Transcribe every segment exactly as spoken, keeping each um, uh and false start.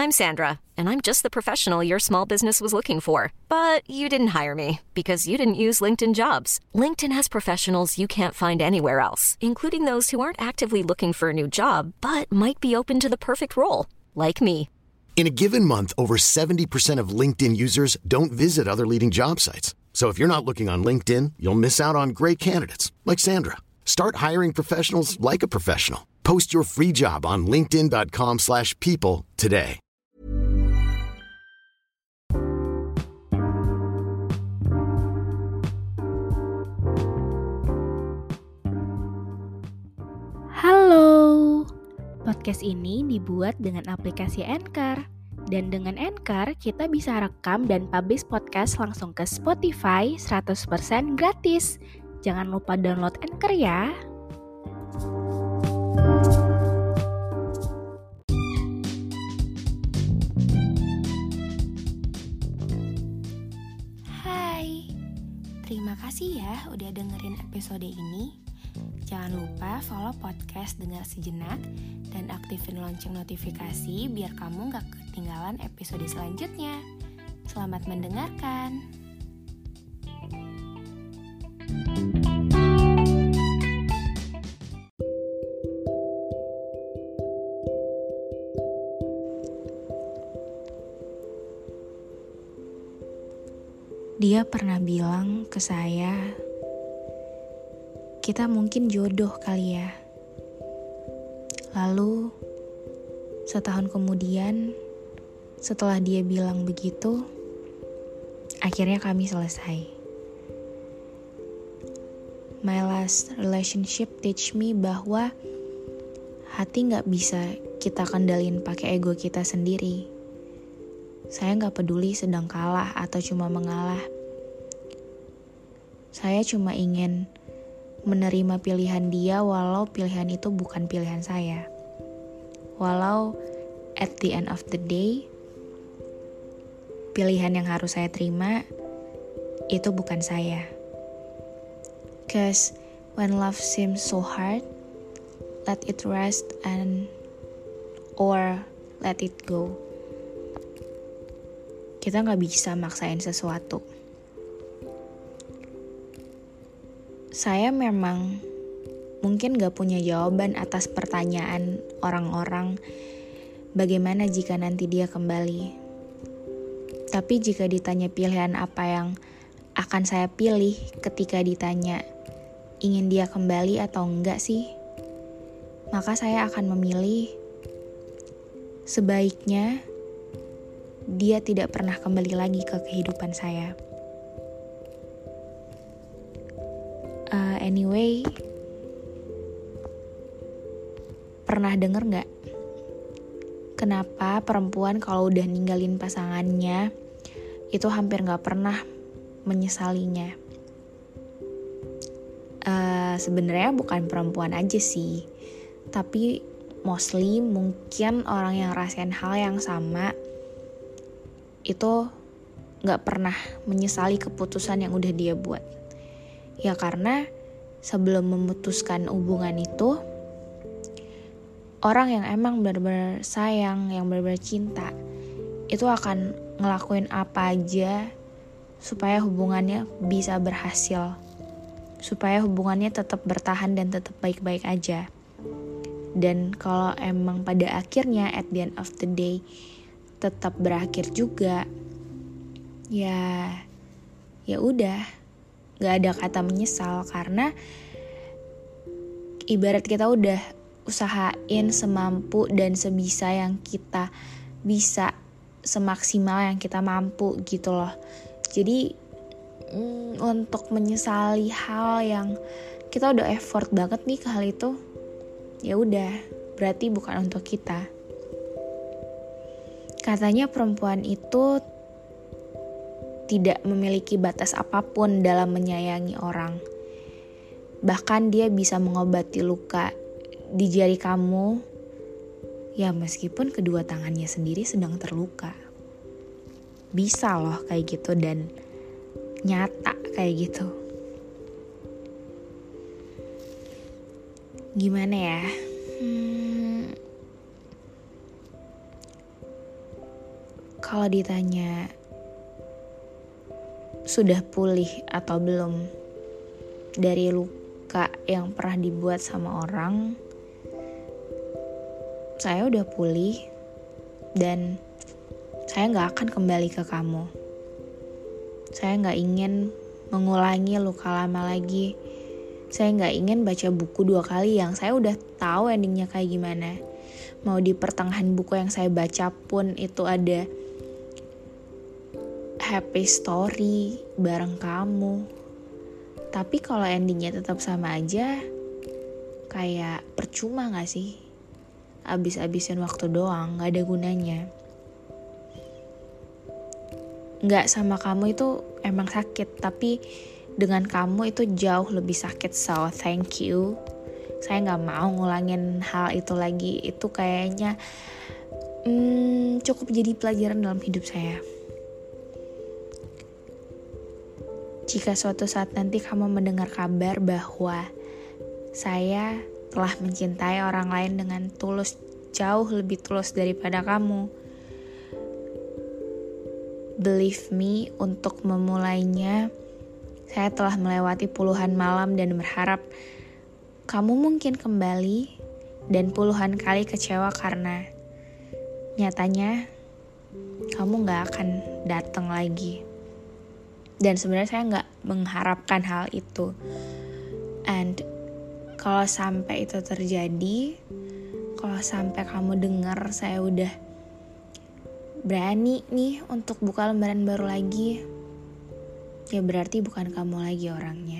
I'm Sandra, and I'm just the professional your small business was looking for. But you didn't hire me because you didn't use LinkedIn Jobs. LinkedIn has professionals you can't find anywhere else, including those who aren't actively looking for a new job, but might be open to the perfect role, like me. In a given month, over seventy percent of LinkedIn users don't visit other leading job sites. So if you're not looking on LinkedIn, you'll miss out on great candidates like Sandra. Start hiring professionals like a professional. Post your free job on linkedin.com slash people today. Halo. Podcast ini dibuat dengan aplikasi Anchor. Dan dengan Anchor, kita bisa rekam dan publish podcast langsung ke Spotify seratus persen gratis. Jangan lupa download Anchor ya. Hai, terima kasih ya udah dengerin episode ini. Jangan lupa follow podcast Dengar Sejenak dan aktifin lonceng notifikasi biar kamu gak ketinggalan episode selanjutnya. Selamat mendengarkan. Dia pernah bilang ke saya, kita mungkin jodoh kali ya. Lalu, setahun kemudian, setelah dia bilang begitu, akhirnya kami selesai. My last relationship teach me bahwa hati gak bisa kita kendalin pakai ego kita sendiri. Saya gak peduli sedang kalah atau cuma mengalah. Saya cuma ingin menerima pilihan dia walau pilihan itu bukan pilihan saya. Walau at the end of the day, pilihan yang harus saya terima itu bukan saya. Cause when love seems so hard, let it rest and or let it go. Kita gak bisa maksain sesuatu. Saya memang mungkin gak punya jawaban atas pertanyaan orang-orang bagaimana jika nanti dia kembali. Tapi jika ditanya pilihan apa yang akan saya pilih ketika ditanya ingin dia kembali atau enggak sih, maka saya akan memilih sebaiknya dia tidak pernah kembali lagi ke kehidupan saya. Uh, anyway, pernah denger gak? Kenapa perempuan kalau udah ninggalin pasangannya itu hampir gak pernah menyesalinya? Uh, sebenarnya bukan perempuan aja sih, tapi mostly mungkin orang yang rasain hal yang sama itu gak pernah menyesali keputusan yang udah dia buat. Ya karena sebelum memutuskan hubungan itu, orang yang emang benar-benar sayang, yang benar-benar cinta, itu akan ngelakuin apa aja supaya hubungannya bisa berhasil. Supaya hubungannya tetap bertahan dan tetap baik-baik aja. Dan kalau emang pada akhirnya at the end of the day tetap berakhir juga, ya ya udah. Gak ada kata menyesal karena ibarat kita udah usahain semampu dan sebisa yang kita bisa, semaksimal yang kita mampu gitu loh. Jadi mm, untuk menyesali hal yang kita udah effort banget nih ke hal itu, ya udah berarti bukan untuk kita. Katanya perempuan itu tidak memiliki batas apapun dalam menyayangi orang. Bahkan dia bisa mengobati luka di jari kamu, ya meskipun kedua tangannya sendiri sedang terluka. Bisa loh kayak gitu dan nyata kayak gitu. Gimana ya? Hmm, Kalau ditanya sudah pulih atau belum dari luka yang pernah dibuat sama orang, saya udah pulih dan saya gak akan kembali ke kamu. Saya gak ingin mengulangi luka lama lagi. Saya gak ingin baca buku dua kali yang saya udah tahu endingnya kayak gimana. Mau di pertengahan buku yang saya baca pun itu ada happy story bareng kamu. Tapi kalau endingnya tetap sama aja, kayak percuma gak sih? Abis-abisin waktu doang, gak ada gunanya. Gak sama kamu itu emang sakit, tapi dengan kamu itu jauh lebih sakit. So thank you. Saya gak mau ngulangin hal itu lagi. Itu kayaknya hmm, cukup jadi pelajaran dalam hidup saya. Jika suatu saat nanti kamu mendengar kabar bahwa saya telah mencintai orang lain dengan tulus, jauh lebih tulus daripada kamu, believe me, untuk memulainya, saya telah melewati puluhan malam dan berharap kamu mungkin kembali dan puluhan kali kecewa karena nyatanya kamu gak akan datang lagi. Dan sebenarnya saya gak mengharapkan hal itu. And kalau sampai itu terjadi, kalau sampai kamu dengar saya udah berani nih untuk buka lembaran baru lagi, ya berarti bukan kamu lagi orangnya.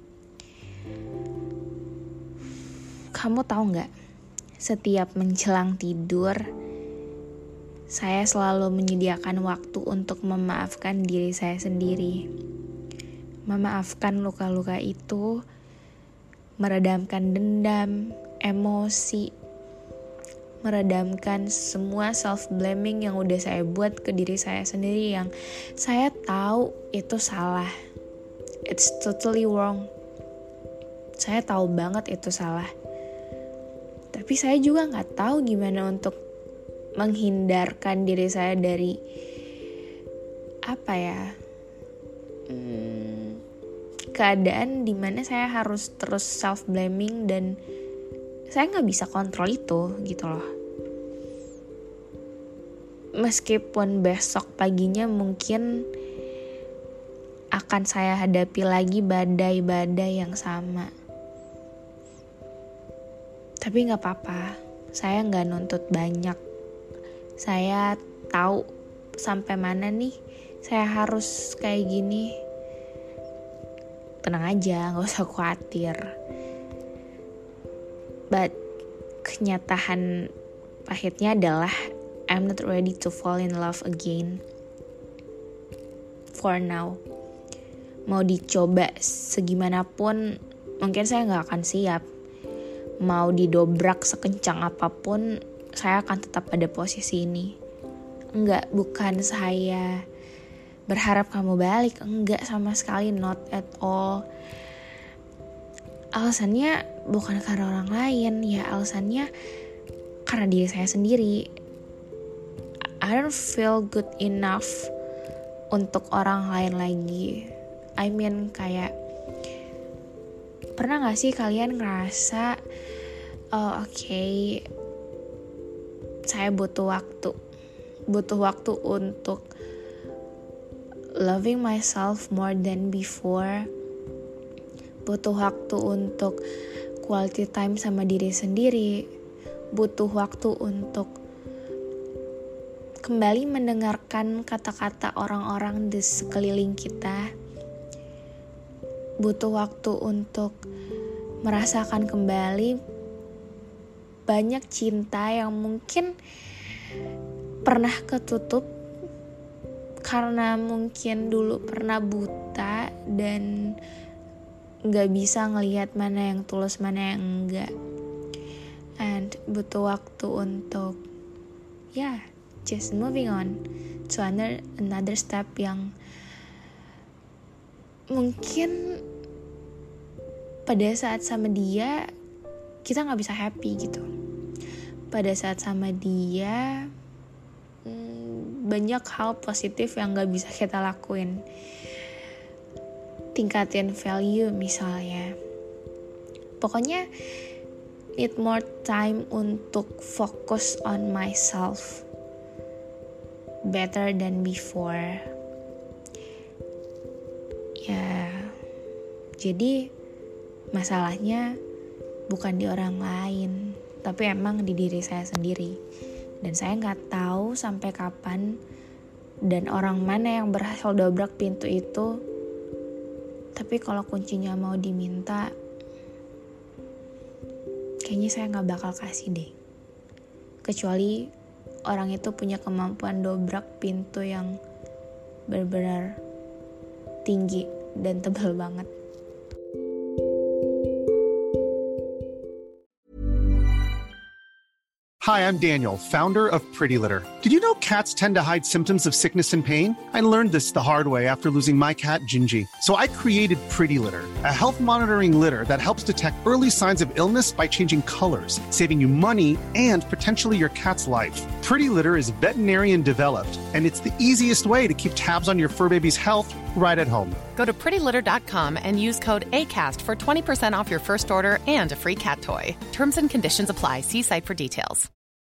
Kamu tahu gak, setiap menjelang tidur, saya selalu menyediakan waktu untuk memaafkan diri saya sendiri. Memaafkan luka-luka itu, meredamkan dendam, emosi, meredamkan semua self-blaming yang udah saya buat ke diri saya sendiri yang saya tahu itu salah. It's totally wrong. Saya tahu banget itu salah. Tapi saya juga gak tahu gimana untuk menghindarkan diri saya dari apa ya hmm, keadaan dimana saya harus terus self-blaming dan saya gak bisa kontrol itu gitu loh. Meskipun besok paginya mungkin akan saya hadapi lagi badai-badai yang sama, tapi gak apa-apa. Saya gak nuntut banyak. Saya tahu sampai mana nih saya harus kayak gini. Tenang aja, gak usah khawatir. But kenyataan pahitnya adalah I'm not ready to fall in love again. For now. Mau dicoba segimanapun, mungkin saya gak akan siap. Mau didobrak sekencang apapun, saya akan tetap pada posisi ini. Enggak, bukan saya berharap kamu balik. Enggak sama sekali, not at all. Alasannya bukan karena orang lain, ya alasannya karena diri saya sendiri. I don't feel good enough untuk orang lain lagi. I mean kayak, pernah gak sih kalian ngerasa, oh oke, okay, saya butuh waktu. Butuh waktu untuk loving myself more than before. Butuh waktu untuk quality time sama diri sendiri. Butuh waktu untuk kembali mendengarkan kata-kata orang-orang di sekeliling kita. Butuh waktu untuk merasakan kembali banyak cinta yang mungkin pernah ketutup karena mungkin dulu pernah buta dan gak bisa ngelihat mana yang tulus, mana yang enggak. And butuh waktu untuk ya yeah, just moving on to another, another step yang mungkin pada saat sama dia kita gak bisa happy gitu. Pada saat sama dia hmm, banyak hal positif yang gak bisa kita lakuin. Tingkatin value misalnya. Pokoknya need more time untuk fokus on myself. Better than before. Ya, jadi masalahnya bukan di orang lain, tapi emang di diri saya sendiri. Dan saya gak tahu sampai kapan dan orang mana yang berhasil dobrak pintu itu. Tapi kalau kuncinya mau diminta, kayaknya saya gak bakal kasih deh. Kecuali orang itu punya kemampuan dobrak pintu yang benar-benar tinggi dan tebal banget. Hi, I'm Daniel, founder of Pretty Litter. Did you know cats tend to hide symptoms of sickness and pain? I learned this the hard way after losing my cat, Gingy. So I created Pretty Litter, a health monitoring litter that helps detect early signs of illness by changing colors, saving you money and potentially your cat's life. Pretty Litter is veterinarian developed, and it's the easiest way to keep tabs on your fur baby's health right at home. Go to pretty litter dot com and use code ACAST for twenty percent off your first order and a free cat toy. Terms and conditions apply. See site for details.